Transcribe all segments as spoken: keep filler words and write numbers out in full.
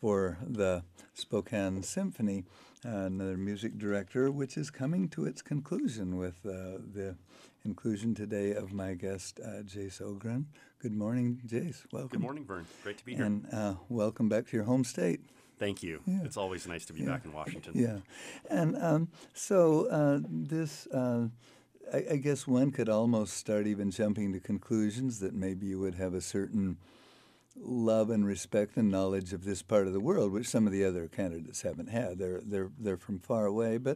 for the Spokane Symphony, uh, another music director, which is coming to its conclusion with uh, the inclusion today of my guest, uh, Jace Ogren. Good morning, Jace. Welcome. Good morning, Vern. Great to be here. And uh, welcome back to your home state. Thank you. Yeah. It's always nice to be Yeah. back in Washington. Yeah. And um, so uh, this, uh, I, I guess one could almost start even jumping to conclusions that maybe you would have a certain love and respect and knowledge of this part of the world, which some of the other candidates haven't had. They're they're they're from far away, but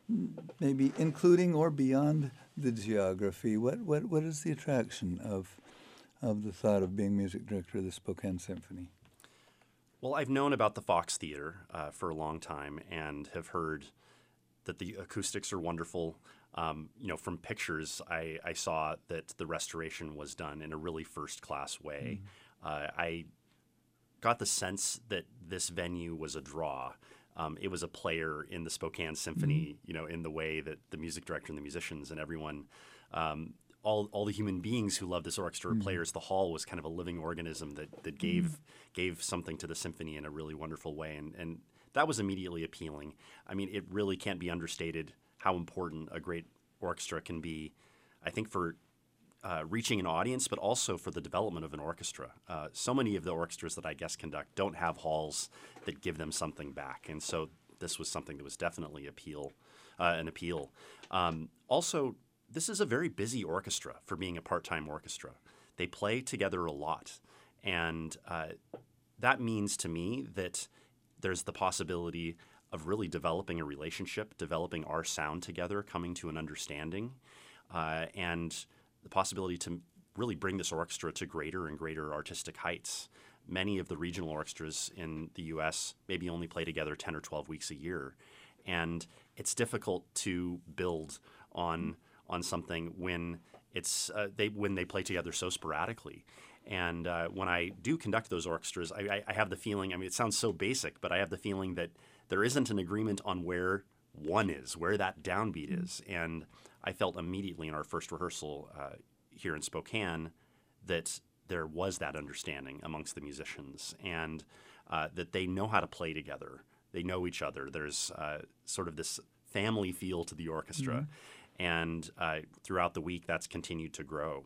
maybe including or beyond the geography. What what what is the attraction of of the thought of being music director of the Spokane Symphony? Well, I've known about the Fox Theater uh, for a long time and have heard that the acoustics are wonderful. Um, you know, from pictures, I, I saw that the restoration was done in a really first-class way. Mm. Uh, I got the sense that this venue was a draw. Um, it was a player in the Spokane Symphony, mm. you know, in the way that the music director and the musicians and everyone, um, all all the human beings who love this orchestra, mm. players, the hall was kind of a living organism that that gave mm. gave something to the symphony in a really wonderful way, and and that was immediately appealing. I mean, it really can't be understated how important a great orchestra can be, I think, for uh, reaching an audience, but also for the development of an orchestra. Uh, so many of the orchestras that I guest conduct don't have halls that give them something back, and so this was something that was definitely appeal, uh, an appeal. Um, also, this is a very busy orchestra for being a part-time orchestra. They play together a lot, and uh, that means to me that there's the possibility of really developing a relationship, developing our sound together, coming to an understanding, uh, and the possibility to really bring this orchestra to greater and greater artistic heights. Many of the regional orchestras in the U S maybe only play together ten or twelve weeks a year, and it's difficult to build on on something when it's uh, they when they play together so sporadically. And uh, when I do conduct those orchestras, I, I, I have the feeling, I mean, it sounds so basic, but I have the feeling that there isn't an agreement on where one is, where that downbeat is. And I felt immediately in our first rehearsal uh, here in Spokane that there was that understanding amongst the musicians, and uh, that they know how to play together. They know each other. There's uh, sort of this family feel to the orchestra. Mm-hmm. And uh, throughout the week, that's continued to grow.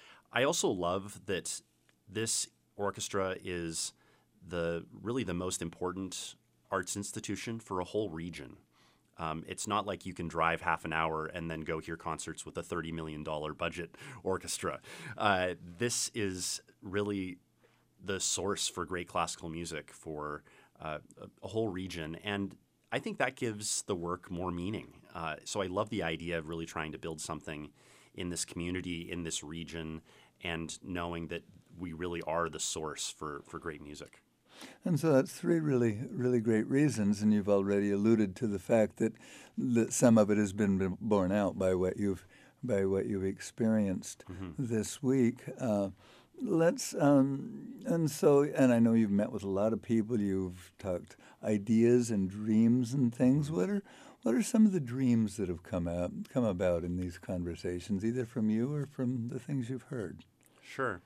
I also love that this orchestra is the really the most important arts institution for a whole region. Um, it's not like you can drive half an hour and then go hear concerts with a thirty million dollars budget orchestra. Uh, this is really the source for great classical music for uh, a, a whole region, and I think that gives the work more meaning. Uh, so I love the idea of really trying to build something in this community, in this region, and knowing that we really are the source for, for great music. And so that's three really, really great reasons, and you've already alluded to the fact that, that some of it has been borne out by what you've by what you've experienced mm-hmm. this week. Uh, let's um, and so and I know you've met with a lot of people. You've talked ideas and dreams and things. Mm-hmm. What are what are some of the dreams that have come out come about in these conversations, either from you or from the things you've heard? Sure.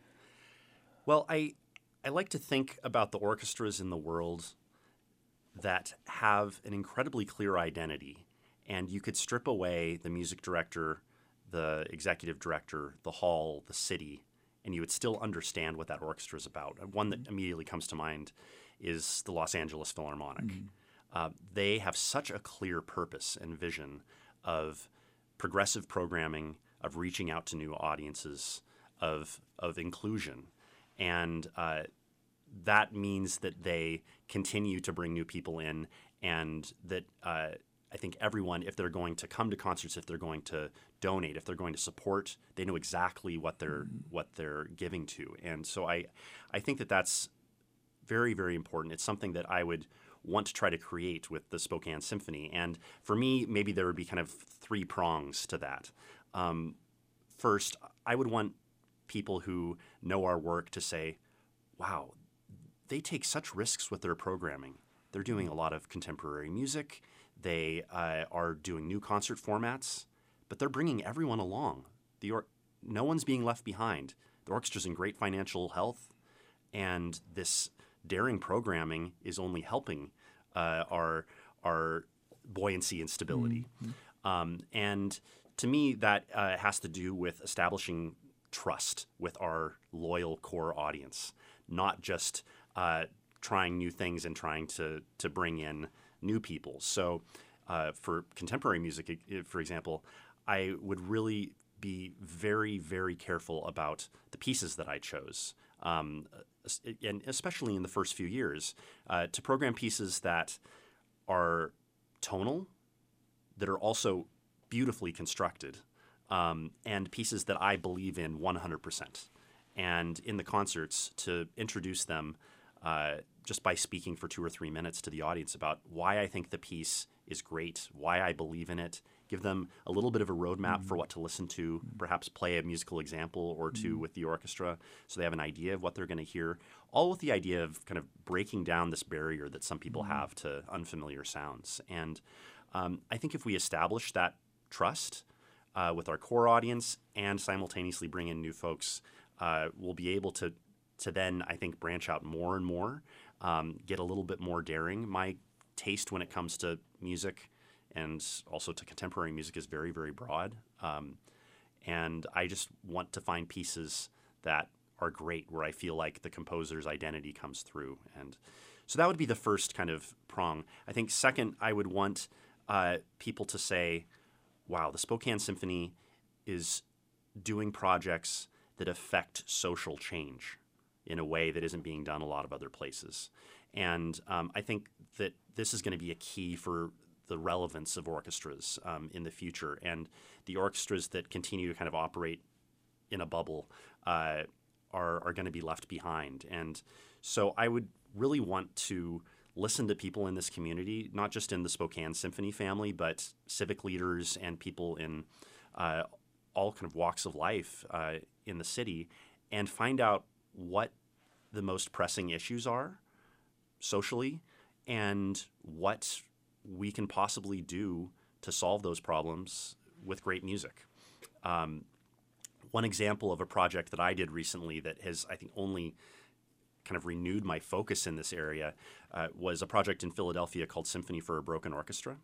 Well, I. I like to think about the orchestras in the world that have an incredibly clear identity, and you could strip away the music director, the executive director, the hall, the city, and you would still understand what that orchestra is about. One that immediately comes to mind is the Los Angeles Philharmonic. Mm-hmm. Uh, they have such a clear purpose and vision of progressive programming, of reaching out to new audiences, of of inclusion. And uh, that means that they continue to bring new people in, and that uh, I think everyone, if they're going to come to concerts, if they're going to donate, if they're going to support, they know exactly what they're mm-hmm. what they're giving to. And so I, I think that that's very, very important. It's something that I would want to try to create with the Spokane Symphony. And for me, maybe there would be kind of three prongs to that. Um, first, I would want people who know our work to say, wow, they take such risks with their programming. They're doing a lot of contemporary music. They uh, are doing new concert formats, but they're bringing everyone along. The or- no one's being left behind. The orchestra's in great financial health, and this daring programming is only helping uh, our our buoyancy and stability. Mm-hmm. Um, and to me, that uh, has to do with establishing trust with our loyal core audience, not just uh, trying new things and trying to to bring in new people. So uh, for contemporary music, for example, I would really be very, very careful about the pieces that I chose, um, and especially in the first few years, uh, to program pieces that are tonal, that are also beautifully constructed, um, and pieces that I believe in one hundred percent. And in the concerts, to introduce them uh, just by speaking for two or three minutes to the audience about why I think the piece is great, why I believe in it, give them a little bit of a roadmap mm-hmm. for what to listen to, perhaps play a musical example or two mm-hmm. with the orchestra so they have an idea of what they're going to hear, all with the idea of kind of breaking down this barrier that some people mm-hmm. have to unfamiliar sounds. And um, I think if we establish that trust uh, with our core audience and simultaneously bring in new folks, uh, we'll be able to, to then, I think, branch out more and more, um, get a little bit more daring. My taste when it comes to music and also to contemporary music is very, very broad. Um, and I just want to find pieces that are great, where I feel like the composer's identity comes through. And so that would be the first kind of prong. I think second, I would want uh, people to say, wow, the Spokane Symphony is doing projects that affect social change in a way that isn't being done a lot of other places. And um, I think that this is going to be a key for the relevance of orchestras um, in the future. And the orchestras that continue to kind of operate in a bubble uh, are, are going to be left behind. And so I would really want to listen to people in this community, not just in the Spokane Symphony family, but civic leaders and people in uh, all kind of walks of life uh, in the city, and find out what the most pressing issues are socially and what we can possibly do to solve those problems with great music. Um, one example of a project that I did recently that has, I think, only kind of renewed my focus in this area uh, was a project in Philadelphia called Symphony for a Broken Orchestra.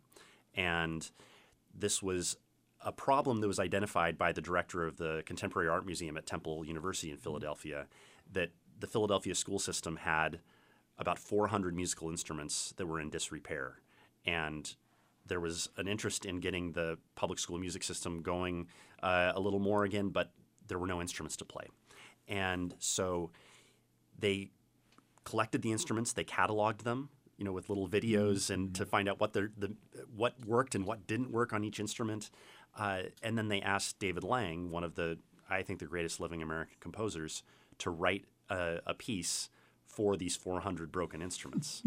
And this was a problem that was identified by the director of the Contemporary Art Museum at Temple University in Philadelphia, that the Philadelphia school system had about four hundred musical instruments that were in disrepair. And there was an interest in getting the public school music system going uh, a little more again, but there were no instruments to play. And so they collected the instruments, they cataloged them, you know, with little videos and to find out what the what worked and what didn't work on each instrument. Uh, and then they asked David Lang, one of the, I think, the greatest living American composers, to write a, a piece for these four hundred broken instruments.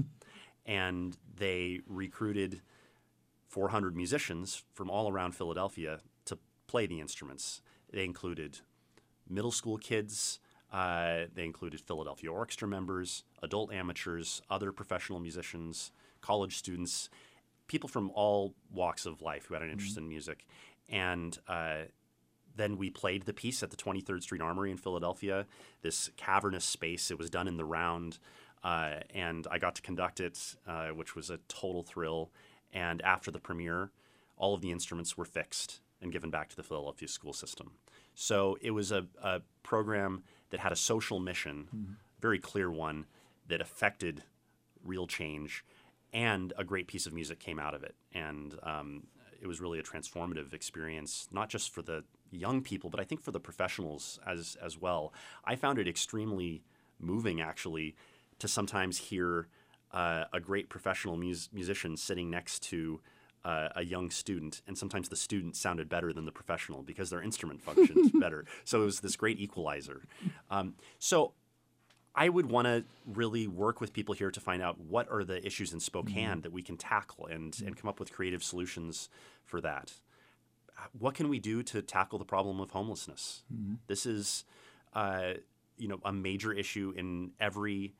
And they recruited four hundred musicians from all around Philadelphia to play the instruments. They included middle school kids, uh, they included Philadelphia Orchestra members, adult amateurs, other professional musicians, college students, people from all walks of life who had an interest mm-hmm. in music. And uh, then we played the piece at the twenty-third Street Armory in Philadelphia, this cavernous space. It was done in the round, uh, and I got to conduct it, uh, which was a total thrill. And after the premiere, all of the instruments were fixed and given back to the Philadelphia school system. So it was a, a program that had a social mission, mm-hmm. very clear one, that affected real change, and a great piece of music came out of it. And um, it was really a transformative experience, not just for the young people, but I think for the professionals as as well. I found it extremely moving, actually, to sometimes hear uh, a great professional mus- musician sitting next to uh, a young student, and sometimes the student sounded better than the professional because their instrument functioned better. So it was this great equalizer. Um, so I would want to really work with people here to find out what are the issues in Spokane mm-hmm. that we can tackle and, and come up with creative solutions for that. What can we do to tackle the problem of homelessness? Mm-hmm. This is, uh, you know, a major issue in every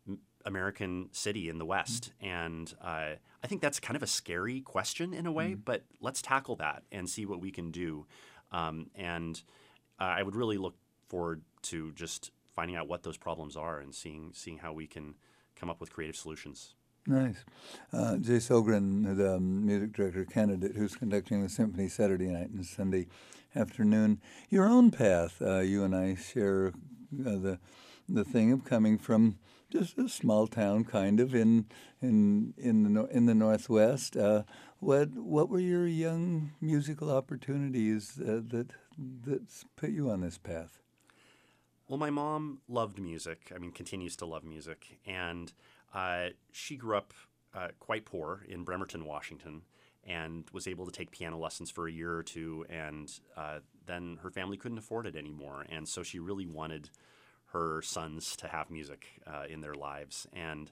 American city in the West. Mm-hmm. And uh, I think that's kind of a scary question in a way, mm-hmm. but let's tackle that and see what we can do. Um, and uh, I would really look forward to just finding out what those problems are and seeing seeing how we can come up with creative solutions. Nice. Uh, Jay Sogren, the um, music director candidate who's conducting the symphony Saturday night and Sunday afternoon. Your own path, uh, you and I share uh, the the thing of coming from just a small town, kind of in in in the no- in the Northwest. Uh, what what were your young musical opportunities uh, that that put you on this path? Well, my mom loved music. I mean, continues to love music, and uh, she grew up uh, quite poor in Bremerton, Washington, and was able to take piano lessons for a year or two, and uh, then her family couldn't afford it anymore, and so she really wanted her sons to have music uh, in their lives. And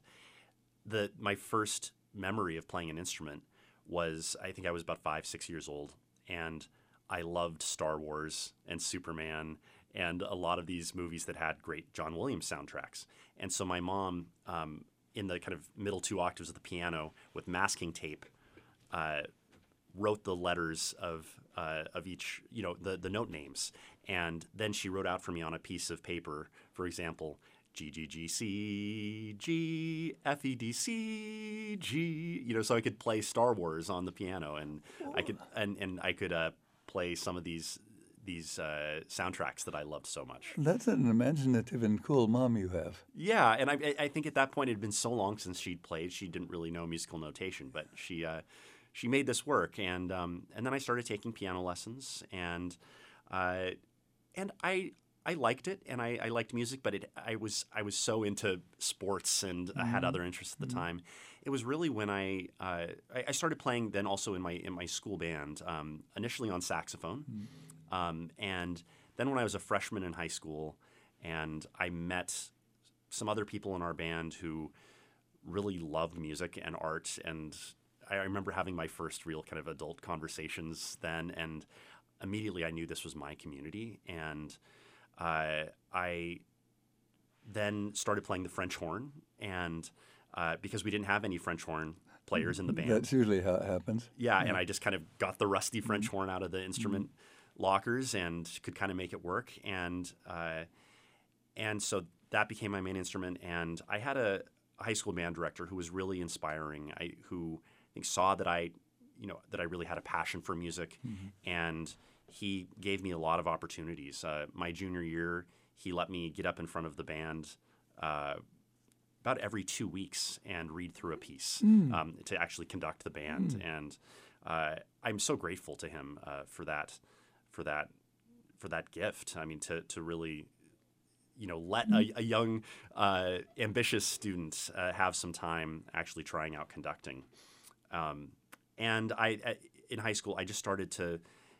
the my first memory of playing an instrument was, I think I was about five, six years old, and I loved Star Wars and Superman and a lot of these movies that had great John Williams soundtracks. And so my mom, um, in the kind of middle two octaves of the piano with masking tape, uh, wrote the letters of uh, of each, you know, the, the note names. And then she wrote out for me on a piece of paper, for example, G, G, G, C, G, F, E, D, C, G, you know, so I could play Star Wars on the piano, and I could, and, and I could uh, play some of these these uh, soundtracks that I loved so much. That's an imaginative and cool mom you have. Yeah, and I, I think at that point it had been so long since she'd played, she didn't really know musical notation, but she uh, she made this work, and um, and then I started taking piano lessons, and uh, and I I liked it, and I, I liked music, but it I was I was so into sports, and I had other interests at the time. It was really when I, uh, I I started playing then also in my in my school band, um, initially on saxophone. Um, and then when I was a freshman in high school, and I met some other people in our band who really loved music and art, and I remember having my first real kind of adult conversations then, and immediately I knew this was my community, and uh, I then started playing the French horn, and uh, because we didn't have any French horn players in the band. That's usually how it happens. Yeah, and I just kind of got the rusty French horn out of the instrument lockers and could kind of make it work, and uh, and so that became my main instrument. And I had a high school band director who was really inspiring. I who I think saw that I, you know, that I really had a passion for music, and he gave me a lot of opportunities. Uh, my junior year, he let me get up in front of the band Uh, about every two weeks and read through a piece um, to actually conduct the band, and uh, I'm so grateful to him uh, for that, for that, for that gift. I mean, to to really, you know, let a, a young, uh, ambitious student uh, have some time actually trying out conducting. Um, and I, I, in high school, I just started to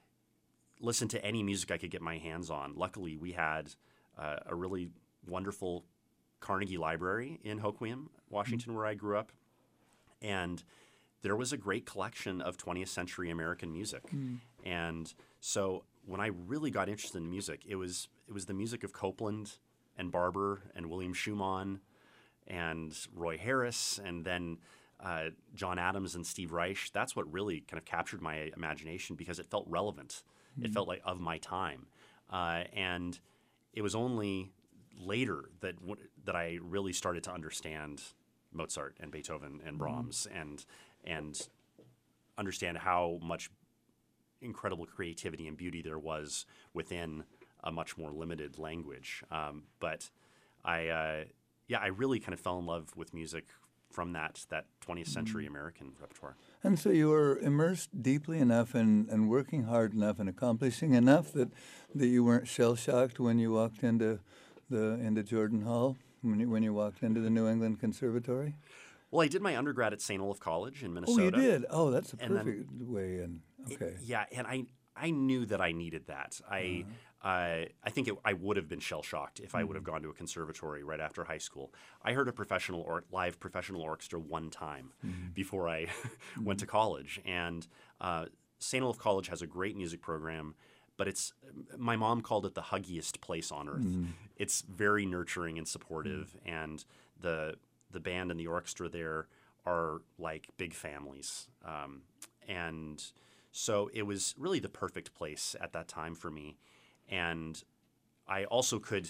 listen to any music I could get my hands on. Luckily, we had uh, a really wonderful Carnegie Library in Hoquiam, Washington, where I grew up, and there was a great collection of twentieth century American music. And so when I really got interested in music, it was it was the music of Copland and Barber and William Schumann and Roy Harris, and then uh, John Adams and Steve Reich. That's what really kind of captured my imagination because it felt relevant. It felt like of my time, uh, and it was only later that w- that I really started to understand Mozart and Beethoven and Brahms and and understand how much incredible creativity and beauty there was within a much more limited language. Um, but I, uh, yeah, I really kind of fell in love with music from that that twentieth century American repertoire. And so you were immersed deeply enough and, and working hard enough and accomplishing enough that, that you weren't shell-shocked when you walked into the into Jordan Hall, when you, when you walked into the New England Conservatory? Well, I did my undergrad at Saint Olaf College in Minnesota. Oh, you did? Oh, that's a And then- perfect way in. Okay. Yeah, and I I knew that I needed that. I uh, I think it, I would have been shell shocked if I would have gone to a conservatory right after high school. I heard a professional or live professional orchestra one time before I went to college, and uh, Saint Olaf College has a great music program. But it's my mom called it the huggiest place on earth. It's very nurturing and supportive, and the the band and the orchestra there are like big families. Um, and so it was really the perfect place at that time for me. And I also could,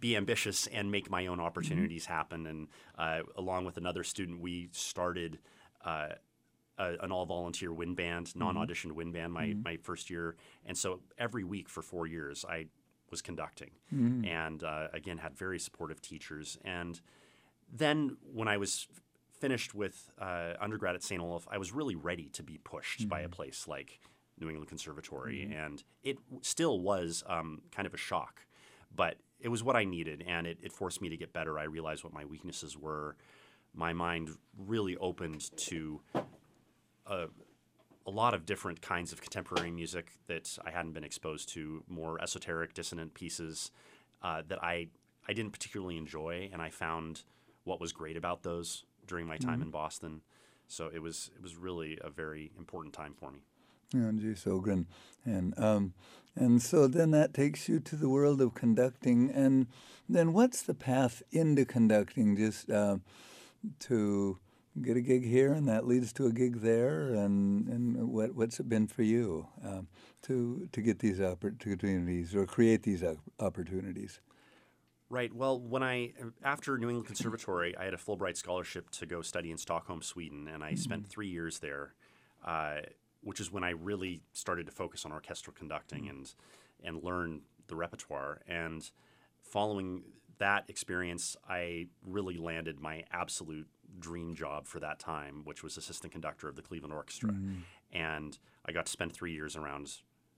be ambitious and make my own opportunities mm-hmm. happen. And uh, along with another student, we started uh, a, an all-volunteer wind band, non-auditioned mm-hmm. wind band my, mm-hmm. my first year. And so every week for four years, I was conducting mm-hmm. and, uh, again, had very supportive teachers. And then when I was finished with uh, undergrad at Saint Olaf, I was really ready to be pushed mm-hmm. by a place like New England Conservatory. Mm-hmm. And it still was um, kind of a shock, but it was what I needed, and it, it forced me to get better. I realized what my weaknesses were. My mind really opened to a, a lot of different kinds of contemporary music that I hadn't been exposed to, more esoteric, dissonant pieces uh, that I, I didn't particularly enjoy, and I found what was great about those during my time mm-hmm. in Boston. So it was it was really a very important time for me. Yeah, G. Sogren. And um, and so then that takes you to the world of conducting. And then what's the path into conducting? Just uh, to get a gig here, and that leads to a gig there. And, and what what's it been for you um, to to get these opportunities or create these opportunities? Right. Well, when I after New England Conservatory, I had a Fulbright scholarship to go study in Stockholm, Sweden, and I mm-hmm. spent three years there. Uh, which is when I really started to focus on orchestral conducting and and learn the repertoire. And following that experience, I really landed my absolute dream job for that time, which was assistant conductor of the Cleveland Orchestra. Mm-hmm. And I got to spend three years around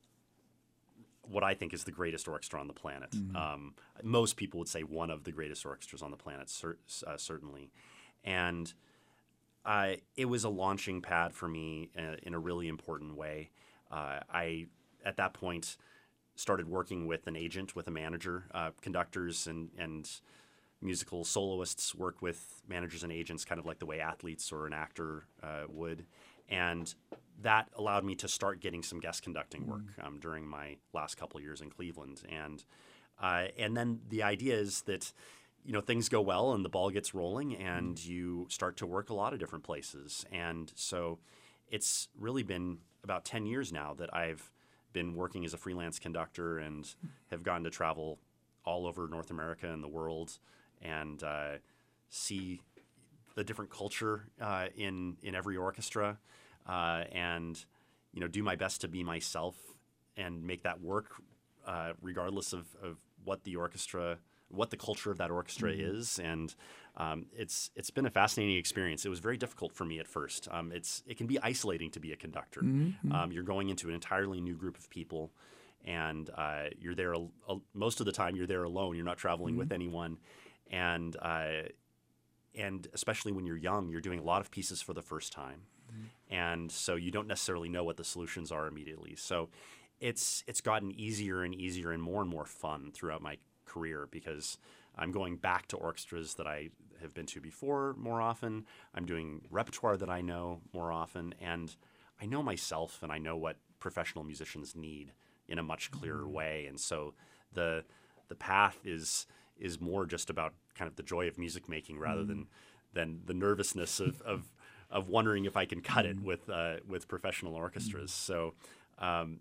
what I think is the greatest orchestra on the planet. Mm-hmm. Um, most people would say one of the greatest orchestras on the planet, cer- uh, certainly. And Uh, it was a launching pad for me uh, in a really important way. Uh, I, at that point, started working with an agent, with a manager. Uh, conductors and, and musical soloists work with managers and agents kind of like the way athletes or an actor uh, would. And that allowed me to start getting some guest conducting work um, during my last couple of years in Cleveland. And uh, and then the idea is that you know, things go well and the ball gets rolling and you start to work a lot of different places. And so it's really been about ten years now that I've been working as a freelance conductor and have gotten to travel all over North America and the world and uh, see the different culture uh, in, in every orchestra uh, and, you know, do my best to be myself and make that work uh, regardless of, of what the orchestra what the culture of that orchestra mm-hmm. is, and um, it's it's been a fascinating experience. It was very difficult for me at first. Um, it's it can be isolating to be a conductor. Mm-hmm. Um, you're going into an entirely new group of people, and uh, you're there a, a, most of the time. You're there alone. You're not traveling mm-hmm. with anyone, and uh, and especially when you're young, you're doing a lot of pieces for the first time, mm-hmm. and so you don't necessarily know what the solutions are immediately. So it's it's gotten easier and easier and more and more fun throughout my career because I'm going back to orchestras that I have been to before more often. I'm doing repertoire that I know more often, and I know myself and I know what professional musicians need in a much clearer mm-hmm. way. And so the the path is is more just about kind of the joy of music making rather mm-hmm. than than the nervousness of, of of wondering if I can cut mm-hmm. it with uh, with professional orchestras. Mm-hmm. So um,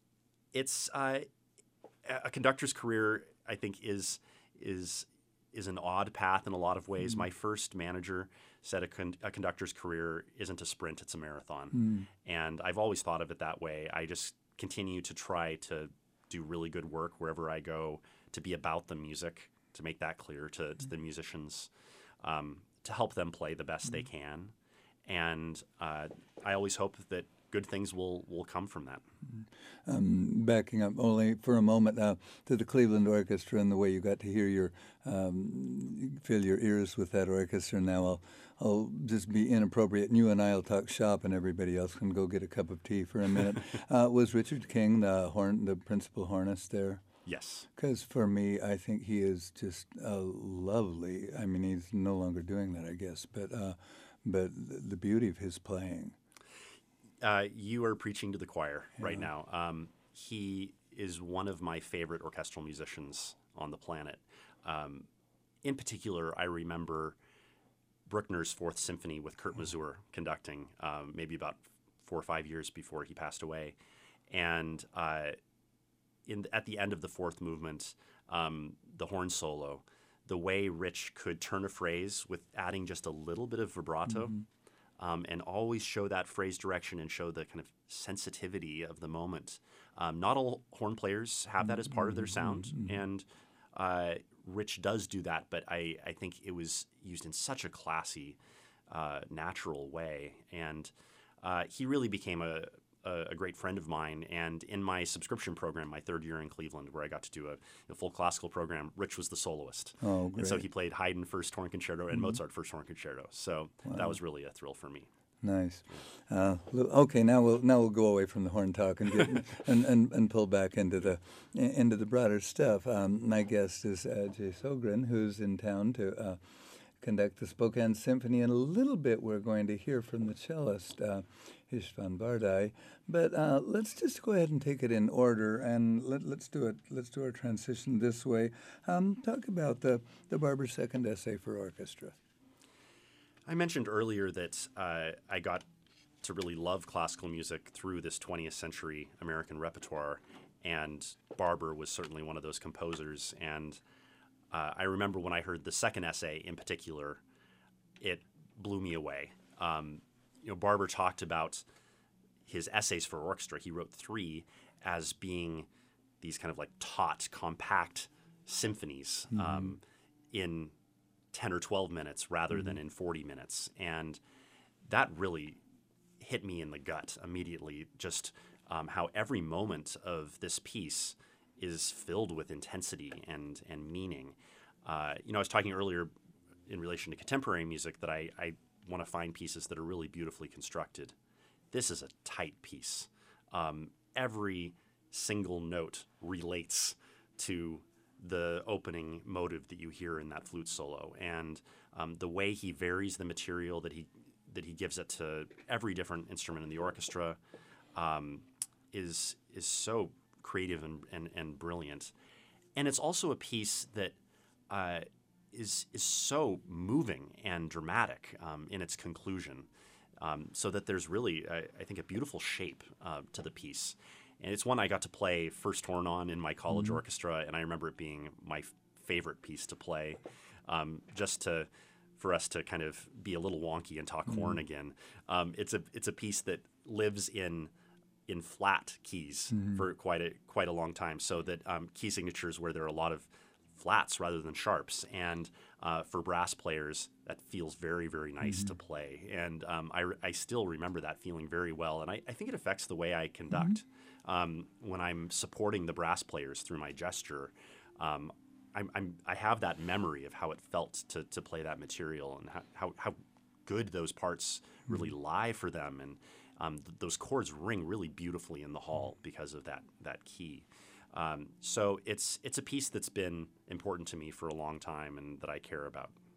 it's uh, a conductor's career, I think, is is is an odd path in a lot of ways. Mm. My first manager said a, con- a conductor's career isn't a sprint, it's a marathon. Mm. And I've always thought of it that way. I just continue to try to do really good work wherever I go, to be about the music, to make that clear to, to the musicians, um, to help them play the best mm. they can. And uh, I always hope that good things will, will come from that. Um, backing up only for a moment uh, to the Cleveland Orchestra and the way you got to hear your, um, fill your ears with that orchestra. Now I'll, I'll just be inappropriate, and you and I will talk shop, and everybody else can go get a cup of tea for a minute. uh, was Richard King the horn, the principal hornist there? Yes. Because for me, I think he is just uh, lovely. I mean, he's no longer doing that, I guess, but uh, but the beauty of his playing. Uh, you are preaching to the choir yeah. right now. Um, he is one of my favorite orchestral musicians on the planet. Um, in particular, I remember Bruckner's Fourth Symphony with Kurt Masur conducting, um, maybe about four or five years before he passed away. And uh, in at the end of the fourth movement, um, the horn solo, the way Rich could turn a phrase with adding just a little bit of vibrato, mm-hmm. um, and always show that phrase direction and show the kind of sensitivity of the moment. Um, not all horn players have that as part of their sound, mm-hmm. and uh, Rich does do that, but I, I think it was used in such a classy, uh, natural way, and uh, he really became a, a, a great friend of mine. And in my subscription program, my third year in Cleveland, where I got to do a, a full classical program, Rich was the soloist. Oh, great. And so he played Haydn First Horn Concerto and mm-hmm. Mozart First Horn Concerto. So wow. that was really a thrill for me. Nice. Uh, okay, now we'll now we'll go away from the horn talk and get and, and, and pull back into the into the broader stuff. Um, my guest is uh, Jay Sogren, who's in town to uh, conduct the Spokane Symphony. In a little bit, we're going to hear from the cellist uh, Istvan Bardai. But uh, let's just go ahead and take it in order, and let, let's do it. Let's do our transition this way. Um, talk about the the Barber Second Essay for Orchestra. I mentioned earlier that uh, I got to really love classical music through this twentieth century American repertoire, and Barber was certainly one of those composers. And uh, I remember when I heard the second essay in particular, it blew me away. Um, you know, Barber talked about his essays for orchestra. He wrote three as being these kind of like taut, compact symphonies mm-hmm. um, in ten or twelve minutes rather mm-hmm. than in forty minutes. And that really hit me in the gut immediately, just um, how every moment of this piece is filled with intensity and, and meaning. Uh, you know, I was talking earlier in relation to contemporary music that I, I want to find pieces that are really beautifully constructed. This is a tight piece. Um, every single note relates to the opening motive that you hear in that flute solo, and um, the way he varies the material that he that he gives it to every different instrument in the orchestra um, is is so creative and, and and brilliant. And it's also a piece that uh, is is so moving and dramatic um, in its conclusion, um, so that there's really I, I think a beautiful shape uh, to the piece. And it's one I got to play first horn on in my college mm-hmm. orchestra, and I remember it being my f- favorite piece to play, um, just to for us to kind of be a little wonky and talk mm-hmm. horn again. Um, it's a it's a piece that lives in in flat keys mm-hmm. for quite a quite a long time, so that um, key signatures where there are a lot of flats rather than sharps, and uh, for brass players that feels very very nice mm-hmm. to play. And um, I, I still remember that feeling very well, and I, I think it affects the way I conduct. Mm-hmm. Um, when I'm supporting the brass players through my gesture, um, I'm, I'm, I have that memory of how it felt to, to play that material, and how, how, how good those parts really mm-hmm. lie for them. And um, th- those chords ring really beautifully in the hall because of that that key. Um, so it's it's a piece that's been important to me for a long time and that I care about.